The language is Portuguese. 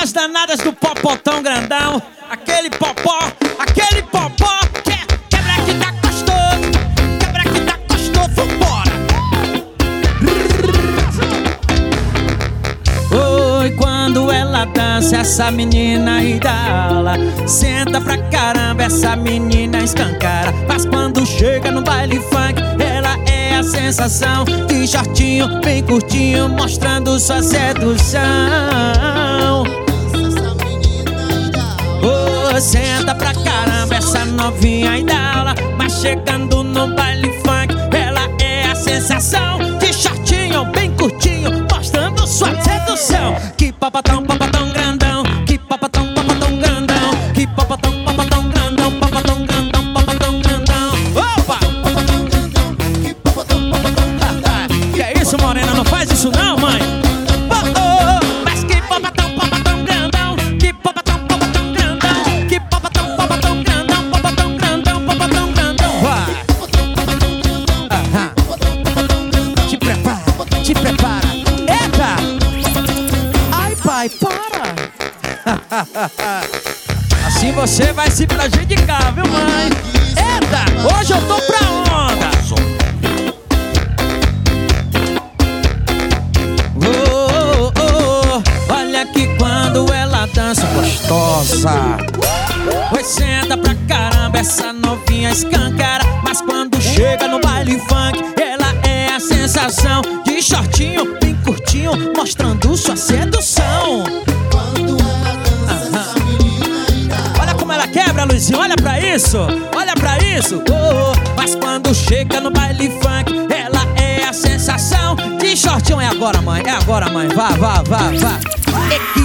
as danadas do popotão grandão. Aquele popó quebra que tá gostoso, quebra que tá gostoso, vambora. Oi, quando ela dança, essa menina aí dá aula. Senta pra caramba, essa menina escancara. Mas quando chega no baile funk, ela é a sensação. De shortinho bem curtinho, mostrando sua sedução. Oh, senta pra caramba, essa novinha aí dá aula. Mas chegando no baile funk, ela é a sensação. De shortinho bem curtinho, mostrando sua sedução. Que papatão grandão, que papatão grandão, que papatão grandão, papatão grandão, papatão grandão. Opa! Que é isso, morena? Não faz isso não, mãe. Mas que papatão grandão, que papatão grandão, que papatão grandão, papatão grandão, papatão grandão. Vai! Te prepara. Eita! Ai, pai, para! Assim você vai se prejudicar, viu, mãe? Eita! Hoje eu tô pra onda! Olha que quando ela dança gostosa. Oi, senta pra caramba, essa novinha escancara. Mas quando chega no baile funk, ela é a sensação. De shortinho bem curtinho, mostrando sua sedução. Olha como ela quebra, Luizinho, olha pra isso, olha pra isso. Mas quando chega no baile funk, ela é a sensação. De shortinho, é agora, mãe, vá.